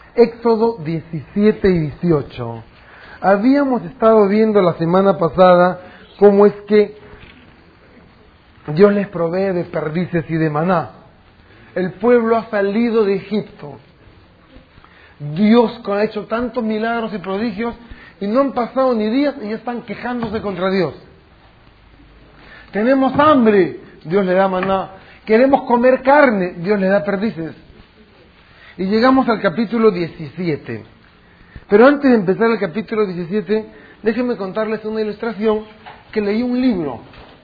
Éxodo 17 y 18. Habíamos estado viendo la semana pasada cómo es que Dios les provee de perdices y de maná. El pueblo ha salido de Egipto. Dios ha hecho tantos milagros y prodigios y no han pasado ni días y ya están quejándose contra Dios. Tenemos hambre, Dios le da maná. Queremos comer carne, Dios le da perdices. Y llegamos al capítulo 17. Pero antes de empezar el capítulo 17, déjenme contarles una ilustración que leí un libro.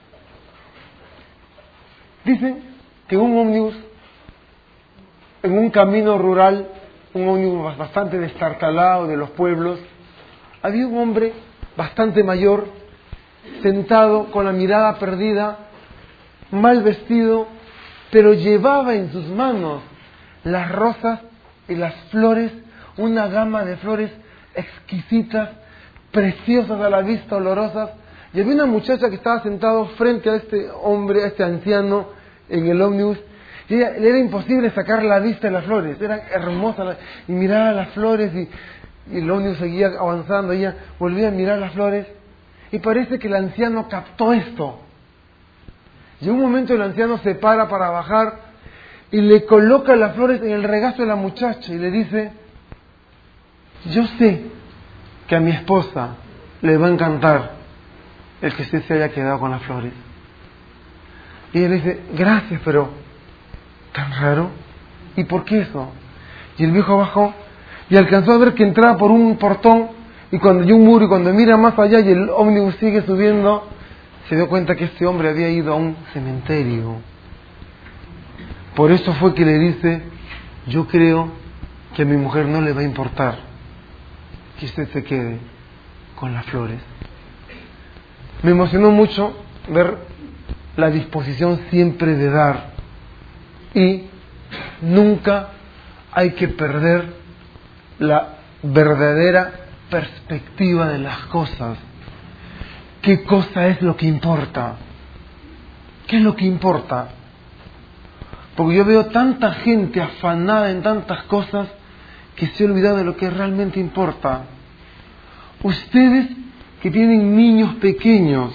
Dicen que un ómnibus, en un camino rural, un ómnibus bastante destartalado de los pueblos, había un hombre bastante mayor, sentado con la mirada perdida, mal vestido, pero llevaba en sus manos las rosas y las flores, una gama de flores exquisitas, preciosas a la vista, olorosas. Y había una muchacha que estaba sentado frente a este hombre, a este anciano, en el ómnibus, y le era imposible sacar la vista de las flores, eran hermosas, y miraba las flores, y el ómnibus seguía avanzando, ella volvía a mirar las flores, y parece que el anciano captó esto. Y en un momento el anciano se para bajar, y le coloca las flores en el regazo de la muchacha, y le dice: yo sé que a mi esposa le va a encantar el que usted se haya quedado con las flores. Y él le dice: gracias, pero tan raro. ¿Y por qué eso? Y el viejo bajó y alcanzó a ver que entraba por un portón y un muro, y cuando mira más allá y el ómnibus sigue subiendo, se dio cuenta que este hombre había ido a un cementerio. Por eso fue que le dice: yo creo que a mi mujer no le va a importar que usted se quede con las flores. Me emocionó mucho ver la disposición siempre de dar, y nunca hay que perder la verdadera perspectiva de las cosas. ¿Qué cosa es lo que importa? ¿Qué es lo que importa? Porque yo veo tanta gente afanada en tantas cosas que se ha olvidado de lo que realmente importa. Ustedes que tienen niños pequeños,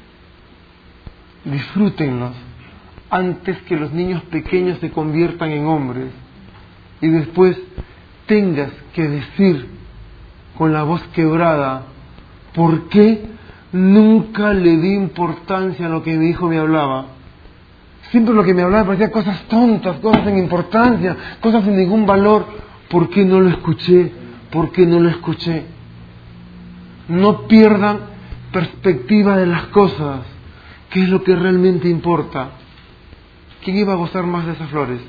disfrútenlos antes que los niños pequeños se conviertan en hombres y después tengas que decir con la voz quebrada: ¿por qué nunca le di importancia a lo que mi hijo me hablaba? Siempre lo que me hablaba parecía cosas tontas, cosas sin importancia, cosas sin ningún valor. ¿Por qué no lo escuché? ¿Por qué no lo escuché? No pierdan perspectiva de las cosas. ¿Qué es lo que realmente importa? ¿Quién iba a gozar más de esas flores?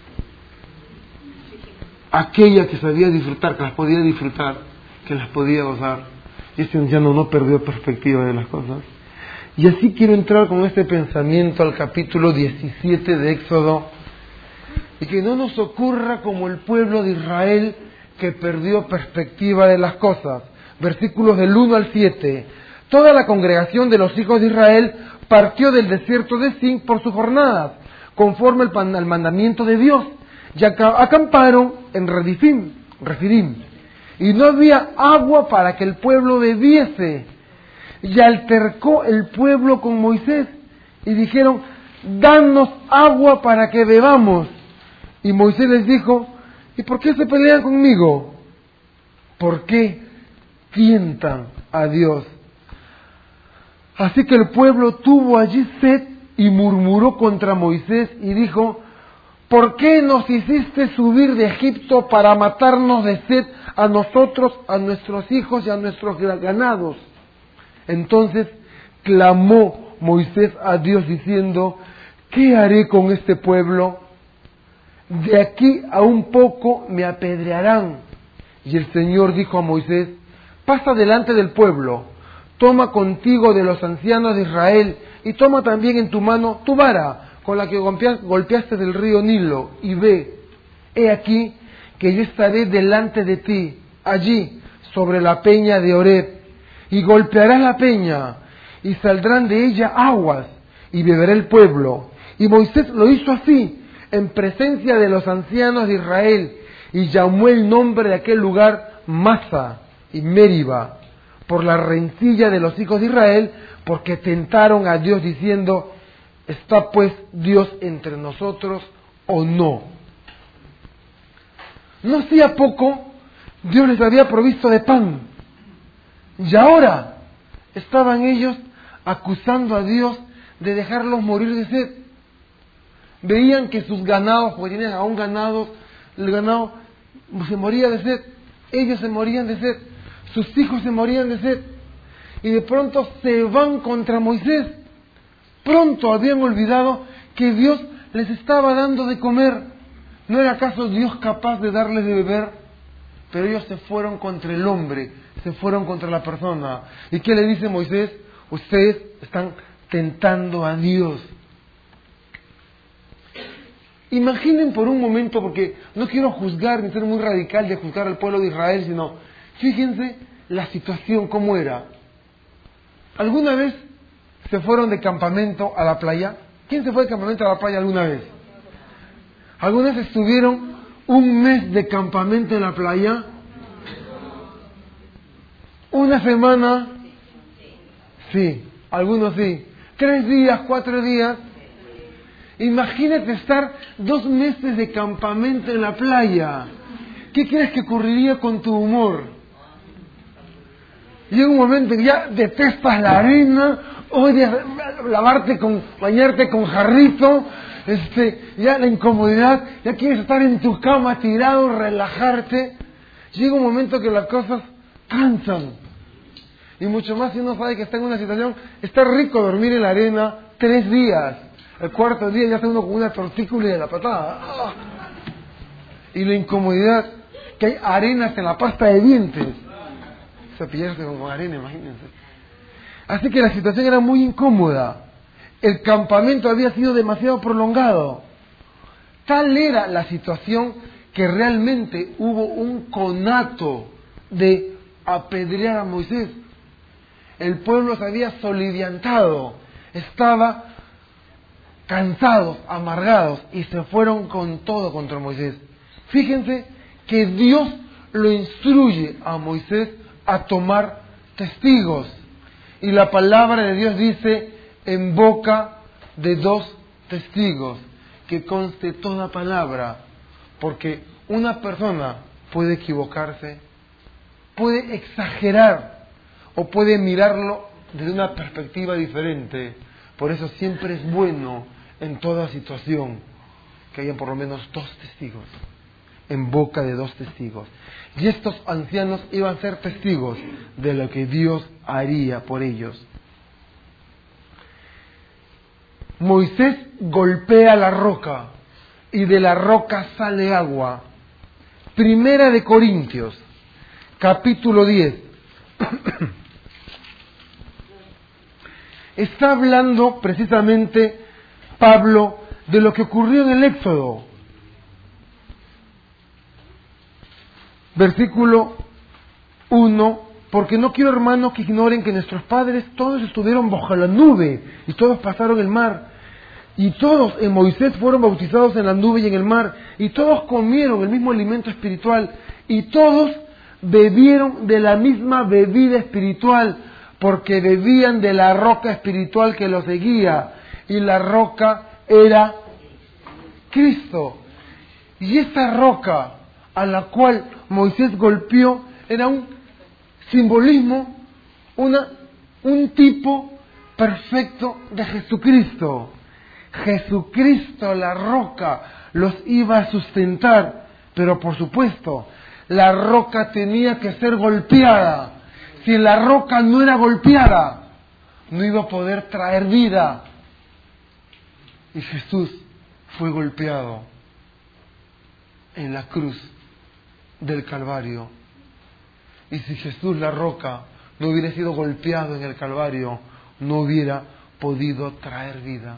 Aquella que sabía disfrutar, que las podía disfrutar, que las podía gozar. Y este anciano no perdió perspectiva de las cosas. Y así quiero entrar con este pensamiento al capítulo 17 de Éxodo, y que no nos ocurra como el pueblo de Israel que perdió perspectiva de las cosas. Versículos del 1 al 7. Toda la congregación de los hijos de Israel partió del desierto de Sin por sus jornadas, conforme al mandamiento de Dios, y acamparon en Refidim, y no había agua para que el pueblo bebiese. Y altercó el pueblo con Moisés, y dijeron: danos agua para que bebamos. Y Moisés les dijo: ¿y por qué se pelean conmigo? ¿Por qué tientan a Dios? Así que el pueblo tuvo allí sed y murmuró contra Moisés y dijo: ¿por qué nos hiciste subir de Egipto para matarnos de sed a nosotros, a nuestros hijos y a nuestros ganados? Entonces clamó Moisés a Dios diciendo: ¿qué haré con este pueblo? De aquí a un poco me apedrearán. Y el Señor dijo a Moisés: pasa delante del pueblo, toma contigo de los ancianos de Israel, y toma también en tu mano tu vara, con la que golpeaste del río Nilo, y ve. He aquí que yo estaré delante de ti, allí, sobre la peña de Horeb, y golpearás la peña, y saldrán de ella aguas, y beberá el pueblo. Y Moisés lo hizo así, en presencia de los ancianos de Israel, y llamó el nombre de aquel lugar Masa y Meriba, por la rencilla de los hijos de Israel, porque tentaron a Dios diciendo: ¿está pues Dios entre nosotros o no? No hacía poco Dios les había provisto de pan, y ahora estaban ellos acusando a Dios de dejarlos morir de sed. Veían que sus ganados, porque tenían aún ganados, el ganado se moría de sed, ellos se morían de sed, sus hijos se morían de sed, y de pronto se van contra Moisés. Pronto habían olvidado que Dios les estaba dando de comer. ¿No era acaso Dios capaz de darles de beber? Pero ellos se fueron contra el hombre, se fueron contra la persona. ¿Y qué le dice Moisés? Ustedes están tentando a Dios. Imaginen por un momento, porque no quiero juzgar ni ser muy radical de juzgar al pueblo de Israel, sino fíjense la situación cómo era. ¿Alguna vez se fueron de campamento a la playa? ¿Quién se fue de campamento a la playa alguna vez? ¿Alguna vez estuvieron un mes de campamento en la playa? ¿Una semana? Sí, algunos sí. 3 días, 4 días. Imagínate estar 2 meses de campamento en la playa. ¿Qué crees que ocurriría con tu humor? Llega un momento en que ya detestas la arena, odias bañarte con jarrito, ya la incomodidad, ya quieres estar en tu cama tirado, relajarte. Llega un momento que las cosas cansan. Y mucho más si uno sabe que está en una situación, está rico dormir en la arena 3 días. El 4.º día ya está uno con una tortícula de la patada. ¡Ah! Y la incomodidad, que hay arenas en la pasta de dientes. Cepillarse con arena, imagínense. Así que la situación era muy incómoda. El campamento había sido demasiado prolongado. Tal era la situación que realmente hubo un conato de apedrear a Moisés. El pueblo se había soliviantado, estaba cansados, amargados, y se fueron con todo contra Moisés. Fíjense que Dios lo instruye a Moisés a tomar testigos. Y la palabra de Dios dice: en boca de 2 testigos, que conste toda palabra, porque una persona puede equivocarse, puede exagerar, o puede mirarlo desde una perspectiva diferente. Por eso siempre es bueno, en toda situación, que haya por lo menos 2 testigos, en boca de 2 testigos. Y estos ancianos iban a ser testigos de lo que Dios haría por ellos. Moisés golpea la roca y de la roca sale agua. Primera de Corintios, capítulo 10. Está hablando precisamente Pablo de lo que ocurrió en el Éxodo. Versículo 1: porque no quiero, hermanos, que ignoren que nuestros padres todos estuvieron bajo la nube y todos pasaron el mar, y todos en Moisés fueron bautizados en la nube y en el mar, y todos comieron el mismo alimento espiritual, y todos bebieron de la misma bebida espiritual, porque bebían de la roca espiritual que los seguía, y la roca era Cristo. Y esa roca a la cual Moisés golpeó era un simbolismo, un tipo perfecto de Jesucristo. Jesucristo, la roca, los iba a sustentar, pero por supuesto, la roca tenía que ser golpeada. Si la roca no era golpeada, no iba a poder traer vida. Y Jesús fue golpeado en la cruz del Calvario. Y si Jesús, la roca, no hubiera sido golpeado en el Calvario, no hubiera podido traer vida.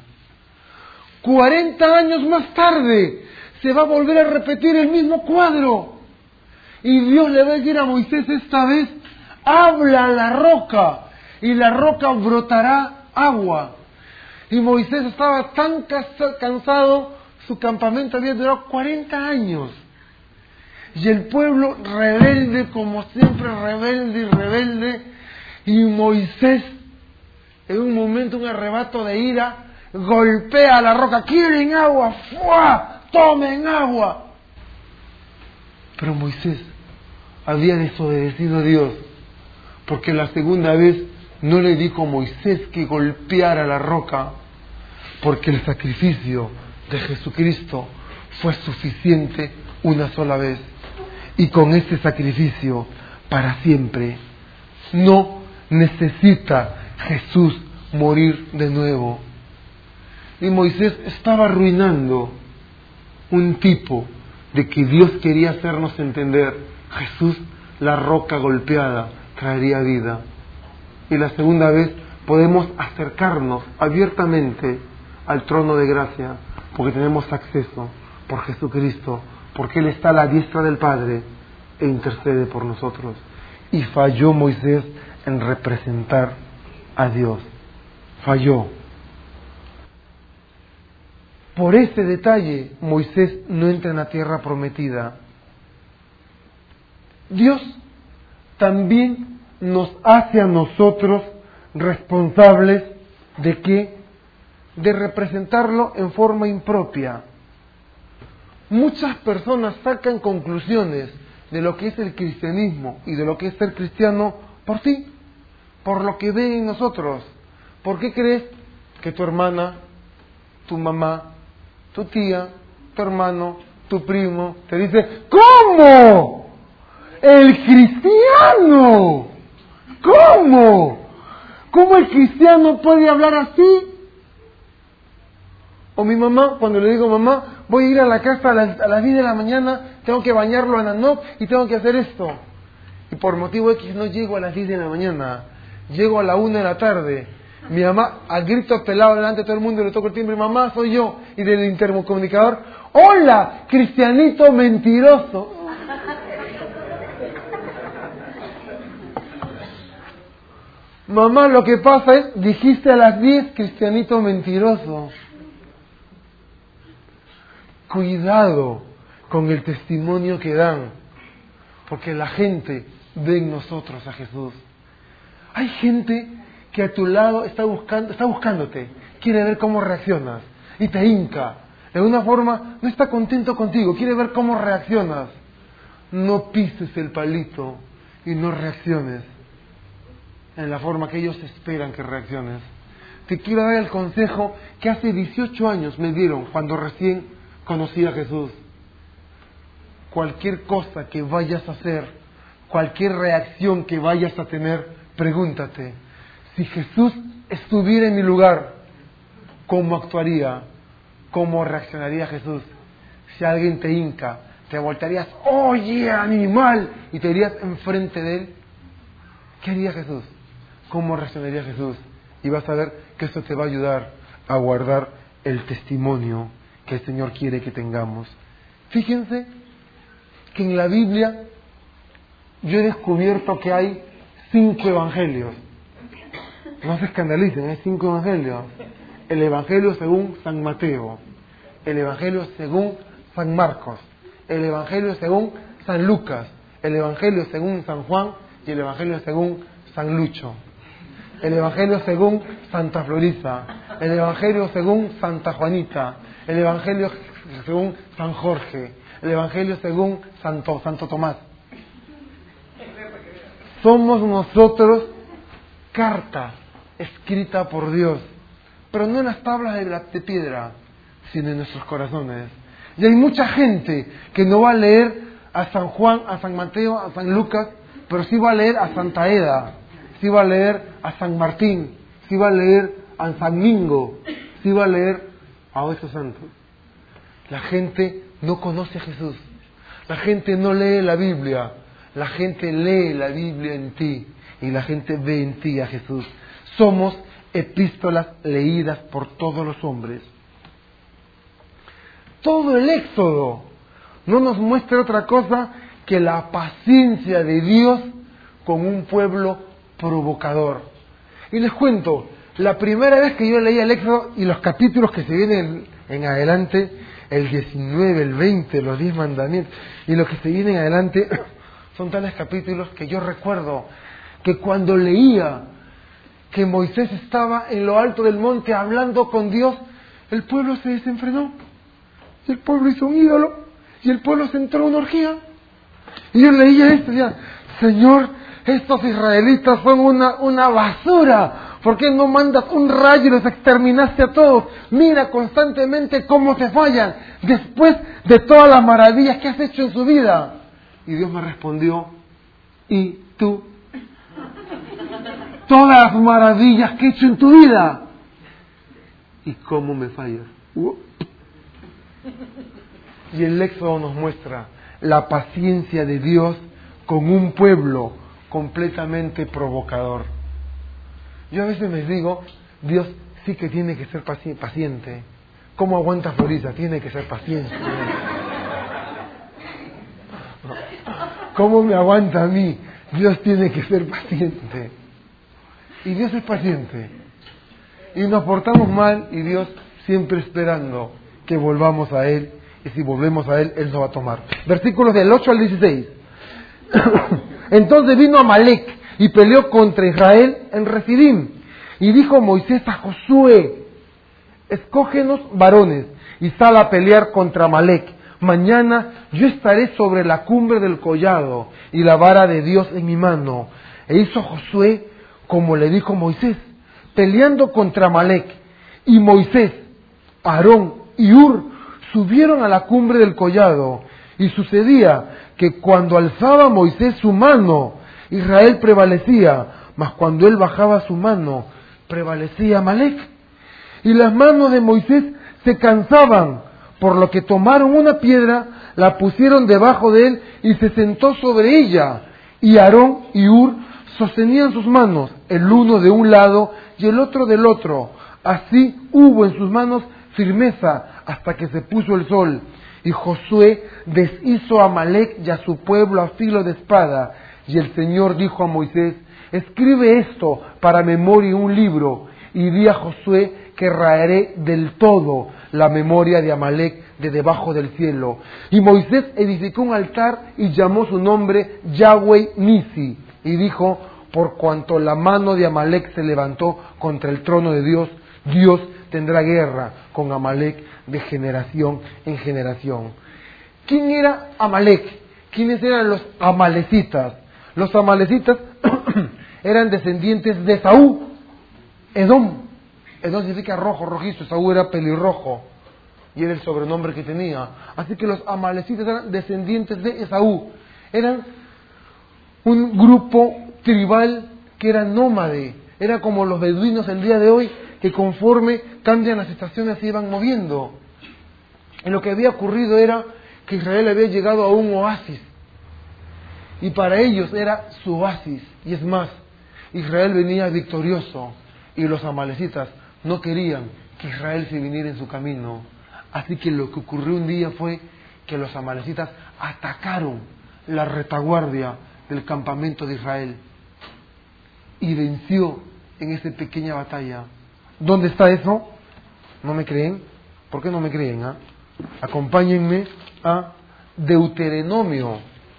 40 años más tarde se va a volver a repetir el mismo cuadro. Y Dios le va a decir a Moisés: esta vez habla a la roca, y la roca brotará agua. Y Moisés estaba tan cansado, su campamento había durado 40 años. Y el pueblo rebelde, como siempre, rebelde y rebelde. Y Moisés, en un momento, un arrebato de ira, golpea la roca. ¿Quieren agua? ¡Fua! ¡Tomen agua! Pero Moisés había desobedecido a Dios, porque la segunda vez no le dijo a Moisés que golpeara la roca, porque el sacrificio de Jesucristo fue suficiente una sola vez, y con ese sacrificio para siempre. No necesita Jesús morir de nuevo. Y Moisés estaba arruinando un tipo de que Dios quería hacernos entender: Jesús, la roca golpeada, traería vida. Y la segunda vez podemos acercarnos abiertamente al trono de gracia, porque tenemos acceso por Jesucristo, porque Él está a la diestra del Padre e intercede por nosotros. Y falló Moisés en representar a Dios. Falló. Por ese detalle, Moisés no entra en la tierra prometida. Dios también nos hace a nosotros responsables ¿de qué? De representarlo en forma impropia. Muchas personas sacan conclusiones de lo que es el cristianismo y de lo que es ser cristiano por sí, por lo que ven en nosotros. ¿Por qué crees que tu hermana, tu mamá, tu tía, tu hermano, tu primo te dice: ¿cómo? ¡El cristiano! ¿Cómo? ¿Cómo el cristiano puede hablar así? O mi mamá, cuando le digo: mamá, voy a ir a la casa a las 10 de la mañana, tengo que bañarlo en Anop y tengo que hacer esto. Y por motivo X no llego a las 10 de la mañana, llego a la 1 de la tarde. Mi mamá, al grito pelado delante de todo el mundo, le toco el timbre: mamá, soy yo. Y del intercomunicador: hola, cristianito mentiroso. Mamá, lo que pasa es, dijiste a las 10, cristianito mentiroso. Cuidado con el testimonio que dan, porque la gente ve en nosotros a Jesús. Hay gente que a tu lado está buscándote, quiere ver cómo reaccionas y te hinca. De alguna forma no está contento contigo, quiere ver cómo reaccionas. No pises el palito y no reacciones en la forma que ellos esperan que reacciones. Te quiero dar el consejo que hace 18 años me dieron cuando recién conocí a Jesús. Cualquier cosa que vayas a hacer, cualquier reacción que vayas a tener, pregúntate: si Jesús estuviera en mi lugar, ¿cómo actuaría? ¿Cómo reaccionaría Jesús? Si alguien te hinca, te voltearías: oye, animal, y te irías enfrente de él. ¿Qué haría Jesús? ¿Cómo reaccionaría Jesús? Y vas a ver que eso te va a ayudar a guardar el testimonio que el Señor quiere que tengamos. Fíjense que en la Biblia yo he descubierto que hay 5 evangelios. No se escandalicen, hay 5 evangelios. El evangelio según San Mateo, el evangelio según San Marcos, el evangelio según San Lucas, el evangelio según San Juan y el evangelio según San Lucho, el evangelio según Santa Florisa, el evangelio según Santa Juanita, el evangelio según San Jorge, el evangelio según Santo Tomás. Somos nosotros carta escrita por Dios, pero no en las tablas de piedra, sino en nuestros corazones. Y hay mucha gente que no va a leer a San Juan, a San Mateo, a San Lucas, pero sí va a leer a Santa Eda, sí va a leer a San Martín, sí va a leer a San Mingo, sí va a leer a esos santos. La gente no conoce a Jesús, la gente no lee la Biblia, la gente lee la Biblia en ti y la gente ve en ti a Jesús. Somos epístolas leídas por todos los hombres. Todo el Éxodo no nos muestra otra cosa que la paciencia de Dios con un pueblo provocador. Y les cuento, la primera vez que yo leí el Éxodo y los capítulos que se vienen en adelante, el 19, el 20, los 10 mandamientos, y lo que se viene en adelante, son tales capítulos que yo recuerdo que cuando leía que Moisés estaba en lo alto del monte hablando con Dios, el pueblo se desenfrenó, y el pueblo hizo un ídolo, y el pueblo se entró en una orgía. Y yo leía esto y decía, Señor, estos israelitas son una basura. ¿Por qué no mandas un rayo y los exterminaste a todos? Mira constantemente cómo te fallan después de todas las maravillas que has hecho en su vida. Y Dios me respondió, ¿y tú? Todas las maravillas que he hecho en tu vida. ¿Y cómo me fallas? Y el Éxodo nos muestra la paciencia de Dios con un pueblo completamente provocador. Yo a veces me digo, Dios sí que tiene que ser paciente. ¿Cómo aguanta Florida? Tiene que ser paciente. ¿Cómo me aguanta a mí? Dios tiene que ser paciente. Y Dios es paciente. Y nos portamos mal y Dios siempre esperando que volvamos a Él. Y si volvemos a Él, Él nos va a tomar. Versículos del 8 al 16. Entonces vino Amalec y peleó contra Israel en Refidim. Y dijo Moisés a Josué, escógenos varones y sal a pelear contra Amalec. Mañana yo estaré sobre la cumbre del collado y la vara de Dios en mi mano. E hizo Josué como le dijo Moisés, peleando contra Amalec. Y Moisés, Aarón y Hur subieron a la cumbre del collado. Y sucedía que cuando alzaba Moisés su mano, Israel prevalecía, mas cuando él bajaba su mano, prevalecía Amalec. Y las manos de Moisés se cansaban, por lo que tomaron una piedra, la pusieron debajo de él y se sentó sobre ella. Y Aarón y Hur sostenían sus manos, el uno de un lado y el otro del otro. Así hubo en sus manos firmeza hasta que se puso el sol. Y Josué deshizo a Amalec y a su pueblo a filo de espada. Y el Señor dijo a Moisés, escribe esto para memoria en un libro, y di a Josué que raeré del todo la memoria de Amalec de debajo del cielo. Y Moisés edificó un altar y llamó su nombre Yahweh Nisi, y dijo, por cuanto la mano de Amalec se levantó contra el trono de Dios, Dios tendrá guerra con Amalec de generación en generación. ¿Quién era Amalec? ¿Quiénes eran los amalecitas? Los amalecitas eran descendientes de Esaú, Edom. Edom significa rojo, rojizo. Esaú era pelirrojo y era el sobrenombre que tenía. Así que los amalecitas eran descendientes de Esaú. Eran un grupo tribal que era nómade. Era como los beduinos el día de hoy, que conforme cambian las estaciones se iban moviendo. Y lo que había ocurrido era que Israel había llegado a un oasis. Y para ellos era su oasis. Y es más, Israel venía victorioso. Y los amalecitas no querían que Israel se viniera en su camino. Así que lo que ocurrió un día fue que los amalecitas atacaron la retaguardia del campamento de Israel. Y venció en esa pequeña batalla. ¿Dónde está eso? ¿No me creen? ¿Por qué no me creen? Acompáñenme a Deuteronomio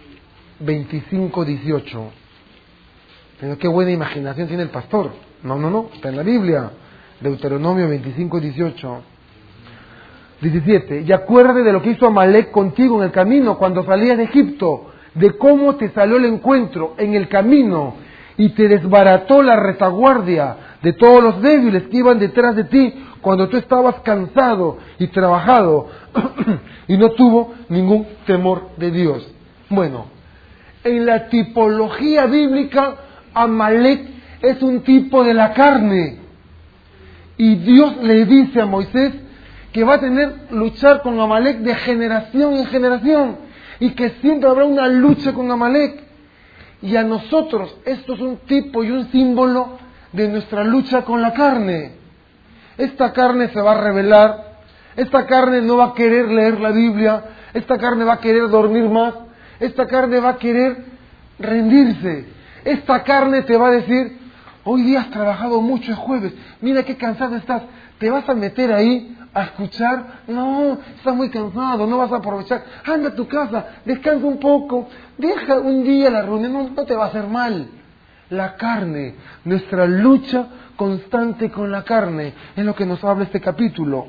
25:18. Pero qué buena imaginación tiene el pastor. No, está en la Biblia. Deuteronomio 25:18. 17. Y acuérdate de lo que hizo Amalec contigo en el camino cuando salías de Egipto, de cómo te salió el encuentro en el camino y te desbarató la retaguardia de todos los débiles que iban detrás de ti cuando tú estabas cansado y trabajado y no tuvo ningún temor de Dios. Bueno, en la tipología bíblica, Amalec es un tipo de la carne. Y Dios le dice a Moisés que va a luchar con Amalec de generación en generación. Y que siempre habrá una lucha con Amalec. Y a nosotros esto es un tipo y un símbolo de nuestra lucha con la carne. Esta carne se va a rebelar. Esta carne no va a querer leer la Biblia. Esta carne va a querer dormir más. Esta carne va a querer rendirse. Esta carne te va a decir, hoy día has trabajado mucho, es jueves, mira qué cansado estás, te vas a meter ahí a escuchar, no, estás muy cansado, no vas a aprovechar, anda a tu casa, descansa un poco, deja un día la reunión, no te va a hacer mal. La carne, nuestra lucha constante con la carne, es lo que nos habla este capítulo.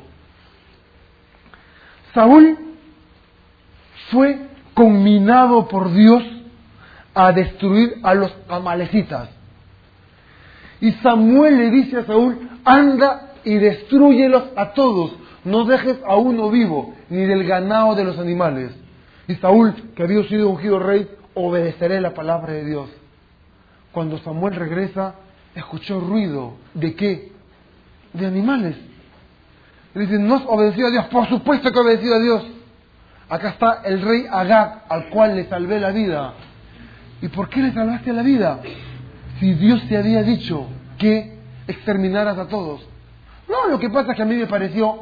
Saúl fue conminado por Dios a destruir a los amalecitas. Y Samuel le dice a Saúl, anda y destrúyelos a todos, no dejes a uno vivo, ni del ganado de los animales. Y Saúl, que había sido ungido rey, obedeceré la palabra de Dios. Cuando Samuel regresa, escuchó ruido. ¿De qué? De animales. Le dice, ¿no has obedecido a Dios? Por supuesto que he obedecido a Dios. Acá está el rey Agag, al cual le salvé la vida. ¿Y por qué le salvaste la vida? Si Dios te había dicho que exterminaras a todos. No, lo que pasa es que a mí me pareció.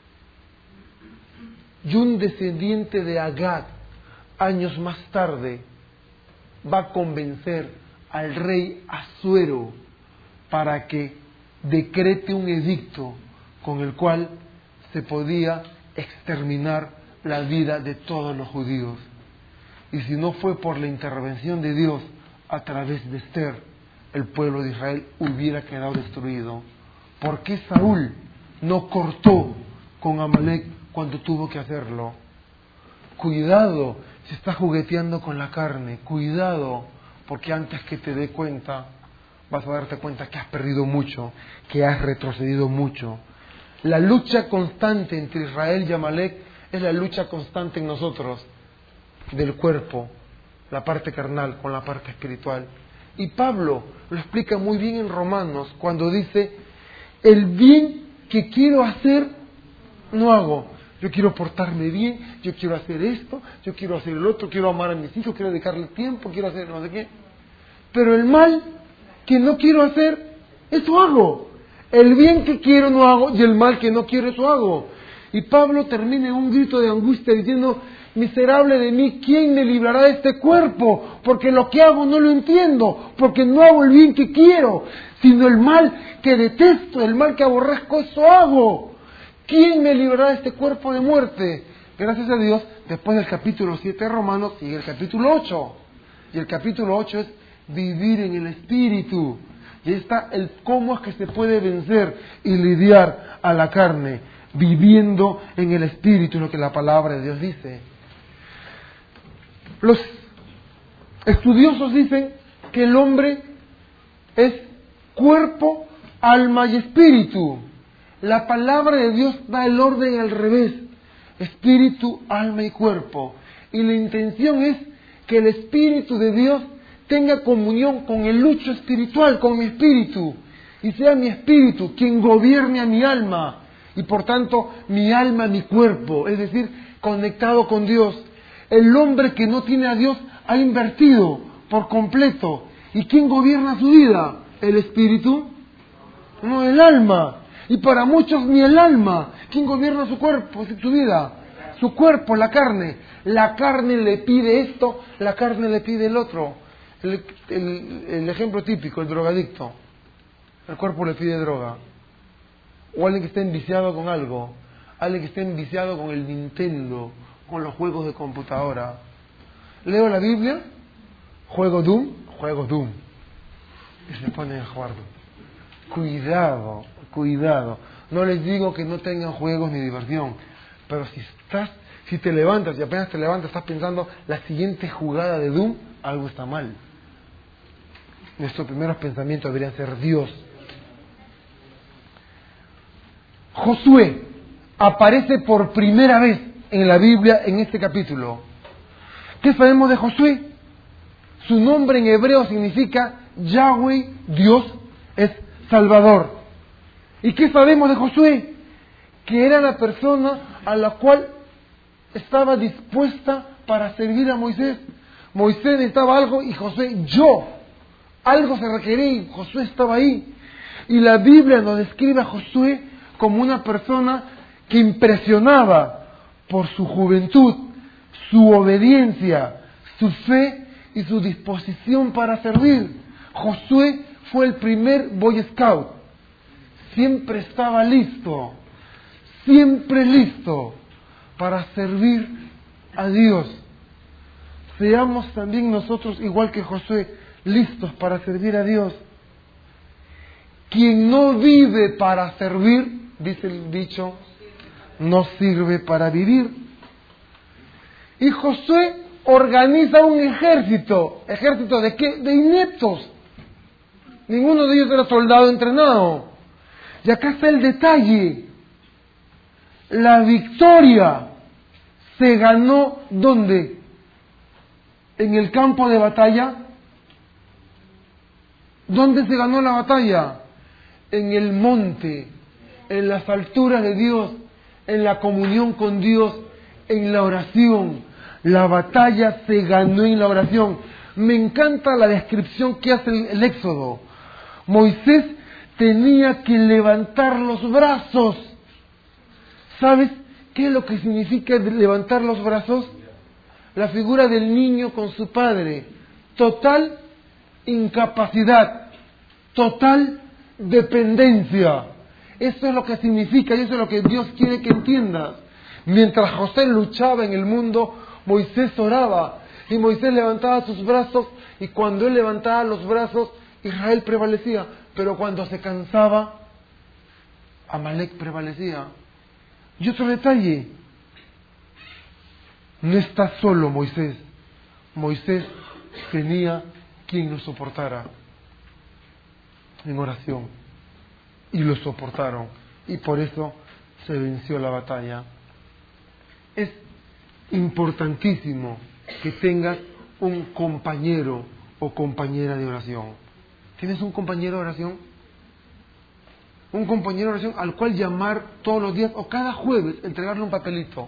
Y un descendiente de Agag, años más tarde, va a convencer al rey Asuero para que decrete un edicto con el cual se podía exterminar la vida de todos los judíos. Y si no fue por la intervención de Dios a través de Esther, el pueblo de Israel hubiera quedado destruido. ¿Por qué Saúl no cortó con Amalek cuando tuvo que hacerlo? Cuidado si estás jugueteando con la carne, cuidado, porque antes que te dé cuenta, vas a darte cuenta que has perdido mucho, que has retrocedido mucho. La lucha constante entre Israel y Amalek es la lucha constante en nosotros, del cuerpo, la parte carnal con la parte espiritual. Y Pablo lo explica muy bien en Romanos, cuando dice, el bien que quiero hacer, no hago. Yo quiero portarme bien, yo quiero hacer esto, yo quiero hacer el otro, quiero amar a mis hijos, quiero dedicarle tiempo, quiero hacer no sé qué. Pero el mal que no quiero hacer, eso hago. El bien que quiero no hago y el mal que no quiero, eso hago. Y Pablo termina en un grito de angustia diciendo, miserable de mí, ¿quién me librará de este cuerpo? Porque lo que hago no lo entiendo, porque no hago el bien que quiero, sino el mal que detesto, el mal que aborrezco, eso hago. ¿Quién me librará de este cuerpo de muerte? Gracias a Dios, después del capítulo 7 de Romanos, sigue el capítulo 8. Y el capítulo 8 es vivir en el Espíritu. Y ahí está el cómo es que se puede vencer y lidiar a la carne, viviendo en el Espíritu, es lo que la palabra de Dios dice. Los estudiosos dicen que el hombre es cuerpo, alma y espíritu. La palabra de Dios da el orden al revés: espíritu, alma y cuerpo. Y la intención es que el Espíritu de Dios tenga comunión con el lucho espiritual, con mi espíritu, y sea mi espíritu quien gobierne a mi alma, y por tanto mi alma, mi cuerpo, es decir, conectado con Dios. El hombre que no tiene a Dios ha invertido por completo. ¿Y quién gobierna su vida? ¿El espíritu? No, el alma. Y para muchos ni el alma. ¿Quién gobierna su cuerpo, su vida? Su cuerpo, la carne. La carne le pide esto, la carne le pide el otro. El ejemplo típico, el drogadicto. El cuerpo le pide droga. O alguien que esté enviciado con algo. Alguien que esté enviciado con el Nintendo, con los juegos de computadora. Leo la Biblia, juego Doom. Y se ponen a jugar Doom. Cuidado. No les digo que no tengan juegos ni diversión, pero si te levantas y apenas te levantas estás pensando la siguiente jugada de Doom, algo está mal. Nuestros primeros pensamientos deberían ser Dios. Josué aparece por primera vez en la Biblia en este capítulo. ¿Qué sabemos de Josué? Su nombre en hebreo significa Yahweh, Dios, es Salvador. ¿Y qué sabemos de Josué? Que era la persona a la cual estaba dispuesta para servir a Moisés. Moisés necesitaba algo y Josué, algo se requería y Josué estaba ahí. Y la Biblia nos describe a Josué como una persona que impresionaba por su juventud, su obediencia, su fe y su disposición para servir. Josué fue el primer Boy Scout. Siempre estaba listo, siempre listo para servir a Dios. Seamos también nosotros, igual que Josué, listos para servir a Dios. Quien no vive para servir, dice el dicho, no sirve para vivir. Y Josué organiza un ejército. ¿Ejército de qué? De ineptos. Ninguno de ellos era soldado entrenado. Y acá está el detalle. La victoria se ganó ¿dónde? En el campo de batalla. ¿Dónde se ganó la batalla? En el monte, en las alturas de Dios, en la comunión con Dios, en la oración. La batalla se ganó en la oración. Me encanta la descripción que hace el Éxodo. Moisés tenía que levantar los brazos. ¿Sabes qué es lo que significa levantar los brazos? La figura del niño con su padre. Total incapacidad, total dependencia. Eso es lo que significa y eso es lo que Dios quiere que entiendas. Mientras José luchaba en el mundo, Moisés oraba y Moisés levantaba sus brazos, y cuando él levantaba los brazos, Israel prevalecía, pero cuando se cansaba, Amalek prevalecía. Y otro detalle, no está solo Moisés. Moisés tenía quien lo soportara en oración, y lo soportaron, y por eso se venció la batalla. Es importantísimo que tengas un compañero o compañera de oración. ¿Tienes un compañero de oración? Un compañero de oración al cual llamar todos los días o cada jueves, entregarle un papelito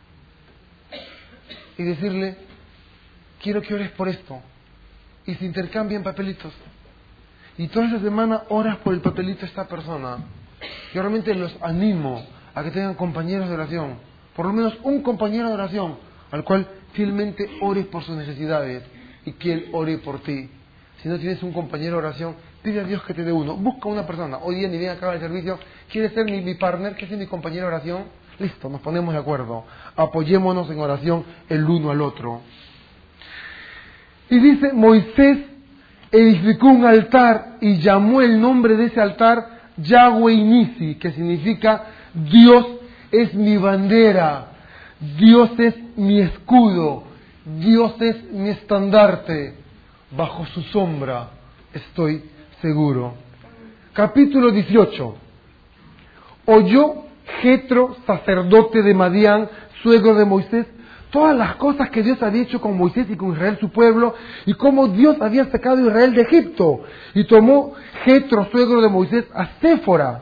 y decirle: quiero que ores por esto, y se intercambian papelitos, y toda esa semana oras por el papelito de esta persona. Yo realmente los animo a que tengan compañeros de oración, por lo menos un compañero de oración al cual fielmente ores por sus necesidades y que él ore por ti. Si no tienes un compañero de oración, pide a Dios que te dé uno. Busca una persona. Hoy día ni bien acaba el servicio, ¿quieres ser mi partner? ¿Quieres ser mi compañero de oración? Listo, nos ponemos de acuerdo. Apoyémonos en oración el uno al otro. Y dice: Moisés edificó un altar y llamó el nombre de ese altar Yahweh Nisi, que significa Dios es mi bandera, Dios es mi escudo, Dios es mi estandarte, bajo su sombra estoy seguro. Capítulo 18. Oyó Jetro, sacerdote de Madián, suegro de Moisés, todas las cosas que Dios había hecho con Moisés y con Israel su pueblo, y cómo Dios había sacado a Israel de Egipto. Y tomó Jetro, suegro de Moisés, a Séfora,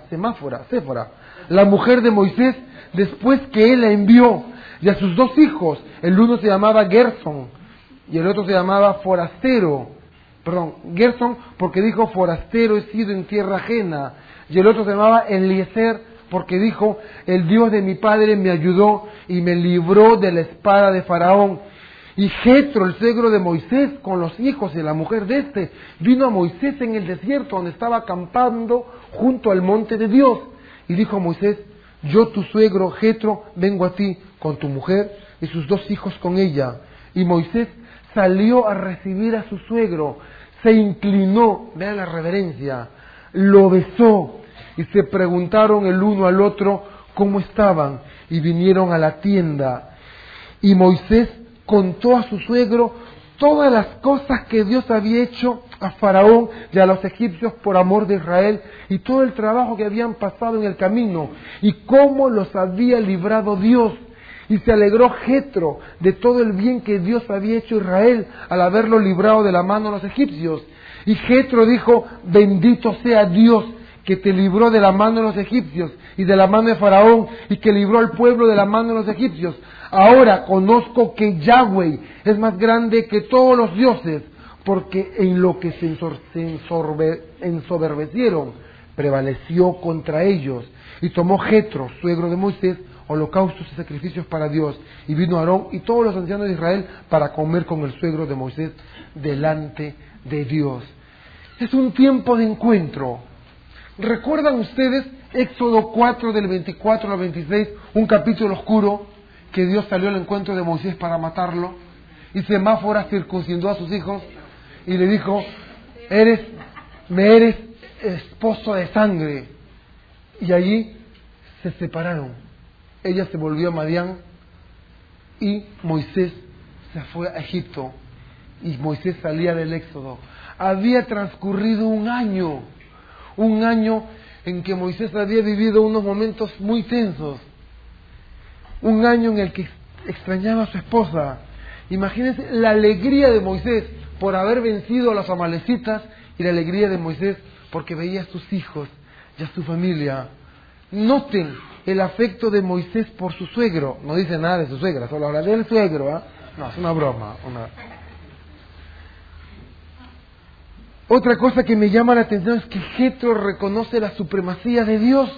la mujer de Moisés, después que él la envió, y a sus dos hijos. El uno se llamaba Gerson y el otro se llamaba forastero. Gerson porque dijo: forastero he sido en tierra ajena. Y el otro se llamaba Eliezer porque dijo: el Dios de mi padre me ayudó y me libró de la espada de Faraón. Y Jetro, el suegro de Moisés, con los hijos y la mujer de este, vino a Moisés en el desierto, donde estaba acampando junto al monte de Dios. Y dijo a Moisés: yo, tu suegro Jetro, vengo a ti con tu mujer y sus dos hijos con ella. Y Moisés salió a recibir a su suegro, se inclinó, vean la reverencia, lo besó, y se preguntaron el uno al otro cómo estaban, y vinieron a la tienda. Y Moisés contó a su suegro todas las cosas que Dios había hecho a Faraón y a los egipcios por amor de Israel, y todo el trabajo que habían pasado en el camino, y cómo los había librado Dios. Y se alegró Jetro de todo el bien que Dios había hecho a Israel al haberlo librado de la mano de los egipcios. Y Jetro dijo: bendito sea Dios que te libró de la mano de los egipcios y de la mano de Faraón, y que libró al pueblo de la mano de los egipcios. Ahora conozco que Yahweh es más grande que todos los dioses, porque en lo que se ensoberbecieron prevaleció contra ellos. Y tomó Jetro, suegro de Moisés, holocaustos y sacrificios para Dios, y vino Aarón y todos los ancianos de Israel para comer con el suegro de Moisés delante de Dios. Es un tiempo de encuentro. ¿Recuerdan ustedes Éxodo 4 del 24 al 26, un capítulo oscuro que Dios salió al encuentro de Moisés para matarlo? Y Semáfora circuncidó a sus hijos y le dijo, me eres esposo de sangre. Y allí se separaron. Ella se volvió a Madián y Moisés se fue a Egipto. Y Moisés salía del Éxodo. Había transcurrido un año en que Moisés había vivido unos momentos muy tensos, un año en el que extrañaba a su esposa. Imagínense la alegría de Moisés por haber vencido a los amalecitas y la alegría de Moisés porque veía a sus hijos y a su familia. Noten el afecto de Moisés por su suegro. No dice nada de su suegra, solo habla del suegro, ¿eh? No, es una broma. Otra cosa que me llama la atención es que Jetro reconoce la supremacía de Dios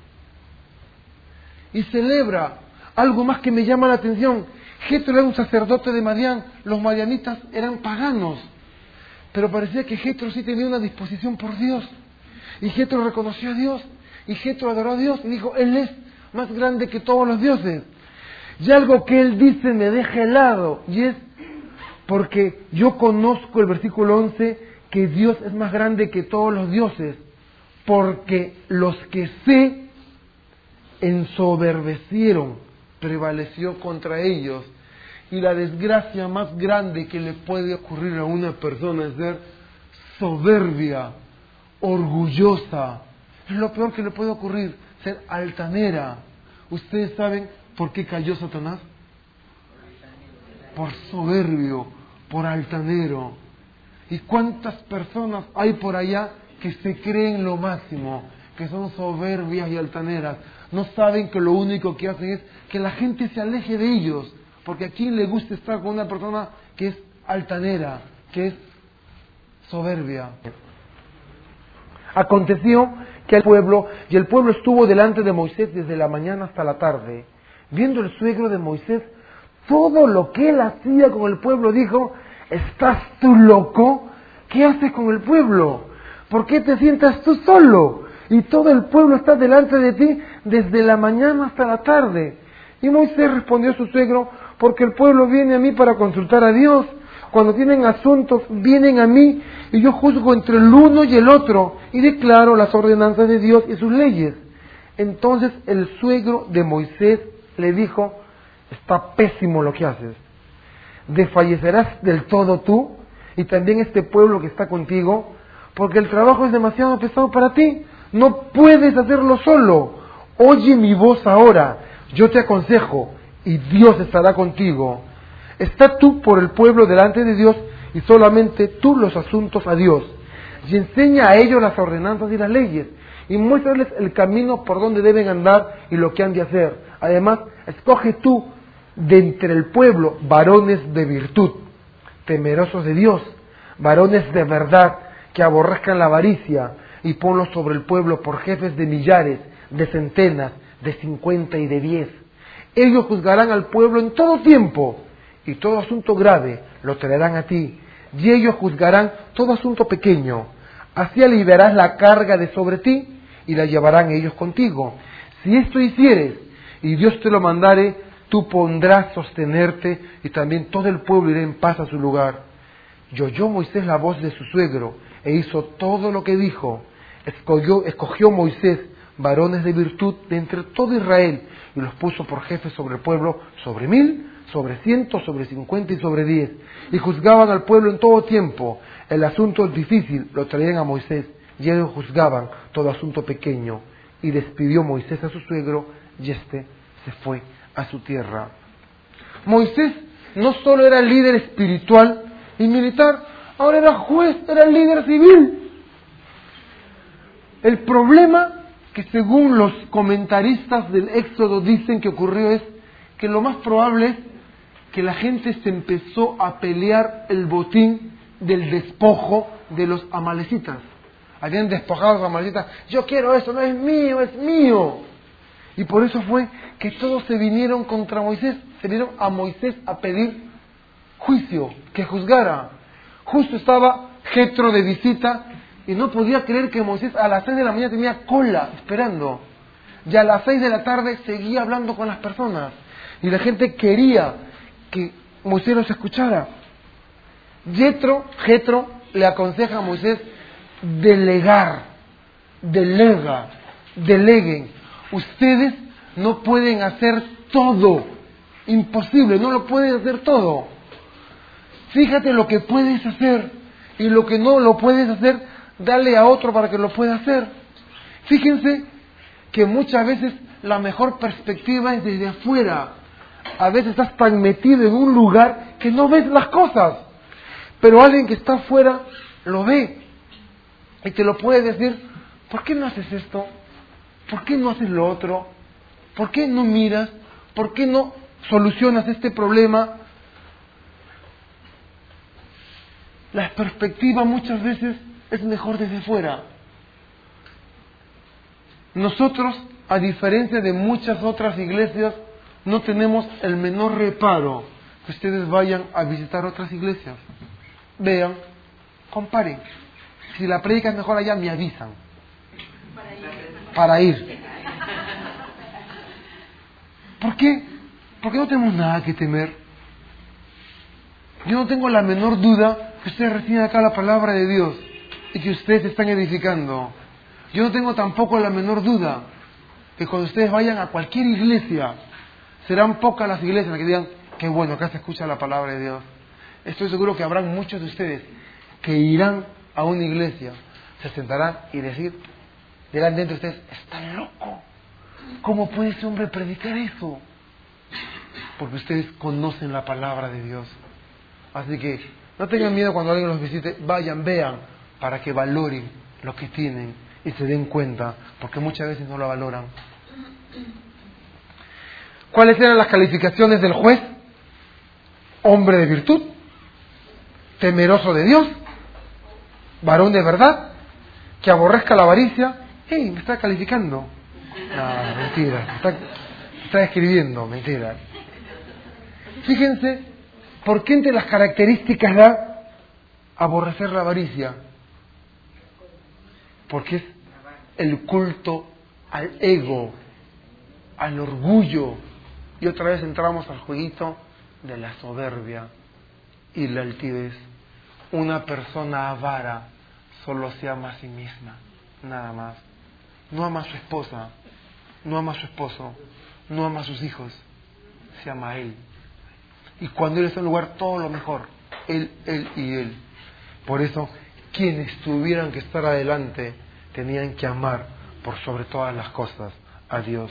y celebra algo más que me llama la atención. Jetro era un sacerdote de Madián, los madianitas eran paganos, pero parecía que Jetro sí tenía una disposición por Dios, y Jetro reconoció a Dios, y Jetro adoró a Dios, y dijo, Él es más grande que todos los dioses. Y algo que él dice me deja helado, y es porque yo conozco el versículo 11, que Dios es más grande que todos los dioses, porque los que se ensoberbecieron, prevaleció contra ellos. Y la desgracia más grande que le puede ocurrir a una persona es ser soberbia, orgullosa. Es lo peor que le puede ocurrir, ser altanera. ¿Ustedes saben por qué cayó Satanás? Por soberbio, por altanero. ¿Y cuántas personas hay por allá que se creen lo máximo, que son soberbias y altaneras? No saben que lo único que hacen es que la gente se aleje de ellos, porque a quién le gusta estar con una persona que es altanera, que es soberbia. Aconteció que el pueblo estuvo delante de Moisés desde la mañana hasta la tarde. Viendo el suegro de Moisés todo lo que él hacía con el pueblo, dijo, ¿estás tú loco? ¿Qué haces con el pueblo? ¿Por qué te sientas tú solo? Y todo el pueblo está delante de ti desde la mañana hasta la tarde. Y Moisés respondió a su suegro, porque el pueblo viene a mí para consultar a Dios. Cuando tienen asuntos, vienen a mí, y yo juzgo entre el uno y el otro, y declaro las ordenanzas de Dios y sus leyes. Entonces el suegro de Moisés le dijo, está pésimo lo que haces. Desfallecerás del todo tú, y también este pueblo que está contigo, porque el trabajo es demasiado pesado para ti. No puedes hacerlo solo. Oye mi voz ahora, yo te aconsejo, y Dios estará contigo. Está tú por el pueblo delante de Dios, y solamente tú los asuntos a Dios. Y enseña a ellos las ordenanzas y las leyes, y muéstrales el camino por donde deben andar y lo que han de hacer. Además, escoge tú de entre el pueblo varones de virtud, temerosos de Dios, varones de verdad, que aborrezcan la avaricia, y ponlos sobre el pueblo por jefes de millares, de centenas, de 50 y de 10. Ellos juzgarán al pueblo en todo tiempo, y todo asunto grave lo traerán a ti, y ellos juzgarán todo asunto pequeño. Así aliviarás la carga de sobre ti, y la llevarán ellos contigo. Si esto hicieres, y Dios te lo mandare, tú pondrás sostenerte, y también todo el pueblo irá en paz a su lugar. Y oyó Moisés la voz de su suegro, e hizo todo lo que dijo. Escogió Moisés varones de virtud de entre todo Israel, y los puso por jefes sobre el pueblo, sobre 1000, sobre 100, sobre 50 y sobre 10. Y juzgaban al pueblo en todo tiempo. El asunto difícil lo traían a Moisés, y ellos juzgaban todo asunto pequeño. Y despidió Moisés a su suegro, y éste se fue a su tierra. Moisés no solo era líder espiritual y militar, ahora era juez, era líder civil. El problema que según los comentaristas del Éxodo dicen que ocurrió es que lo más probable es que la gente se empezó a pelear el botín del despojo de los amalecitas. Habían despojado a los amalecitas, yo quiero eso, no es mío, es mío. Y por eso fue que todos se vinieron contra Moisés, se vinieron a Moisés a pedir juicio, que juzgara. Justo estaba Jetro de visita y no podía creer que Moisés a las 6 de la mañana tenía cola esperando. Y a las 6 de la tarde seguía hablando con las personas. Y la gente quería que Moisés los escuchara. Jetro le aconseja a Moisés deleguen. Ustedes no pueden hacer todo. Imposible, no lo pueden hacer todo. Fíjate lo que puedes hacer y lo que no lo puedes hacer, dale a otro para que lo pueda hacer. Fíjense que muchas veces la mejor perspectiva es desde afuera. A veces estás tan metido en un lugar que no ves las cosas, pero alguien que está afuera lo ve y te lo puede decir: ¿por qué no haces esto? ¿Por qué no haces lo otro? ¿Por qué no miras? ¿Por qué no solucionas este problema? La perspectiva muchas veces es mejor desde fuera. Nosotros, a diferencia de muchas otras iglesias, no tenemos el menor reparo que ustedes vayan a visitar otras iglesias. Vean, comparen. Si la prédica es mejor allá, me avisan. Para ir. ¿Por qué? Porque no tenemos nada que temer. Yo no tengo la menor duda que ustedes reciben acá la palabra de Dios y que ustedes se están edificando. Yo no tengo tampoco la menor duda que cuando ustedes vayan a cualquier iglesia, serán pocas las iglesias que digan: qué bueno, acá se escucha la palabra de Dios. Estoy seguro que habrán muchos de ustedes que irán a una iglesia, se sentarán y decir delante de ustedes: está loco, ¿cómo puede ese hombre predicar eso? Porque ustedes conocen la palabra de Dios. Así que no tengan miedo cuando alguien los visite, vayan, vean, para que valoren lo que tienen y se den cuenta, porque muchas veces no lo valoran. ¿Cuáles eran las calificaciones del juez? Hombre de virtud, temeroso de Dios, varón de verdad, que aborrezca la avaricia. ¡Hey! Me está calificando. No, mentira, está escribiendo, mentira. Fíjense, ¿por qué entre las características da aborrecer la avaricia? Porque es el culto al ego, al orgullo. Y otra vez entramos al jueguito de la soberbia y la altivez. Una persona avara solo se ama a sí misma, nada más. No ama a su esposa, no ama a su esposo, no ama a sus hijos, se ama a él. Y cuando él está en un lugar, todo lo mejor, él y él. Por eso, quienes tuvieran que estar adelante tenían que amar por sobre todas las cosas a Dios.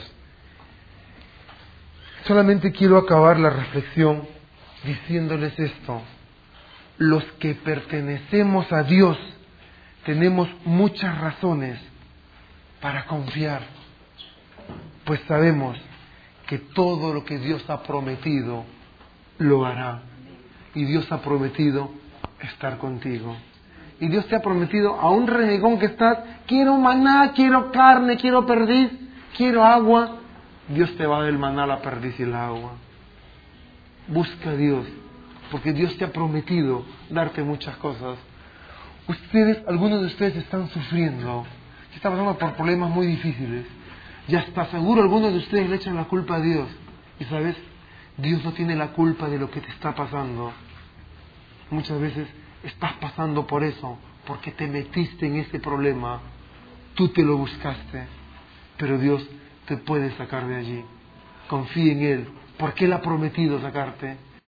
Solamente quiero acabar la reflexión diciéndoles esto: los que pertenecemos a Dios tenemos muchas razones para confiar, pues sabemos que todo lo que Dios ha prometido lo hará, y Dios ha prometido estar contigo. Y Dios te ha prometido a un renegón que estás: quiero maná, quiero carne, quiero perdiz, quiero agua. Dios te va a dar el maná, la perdiz y el agua. Busca a Dios, porque Dios te ha prometido darte muchas cosas. Algunos de ustedes están sufriendo, están pasando por problemas muy difíciles. Ya está seguro, algunos de ustedes le echan la culpa a Dios. Y sabes, Dios no tiene la culpa de lo que te está pasando. Muchas veces estás pasando por eso, porque te metiste en ese problema. Tú te lo buscaste, pero Dios te puede sacar de allí. Confía en Él, porque Él ha prometido sacarte.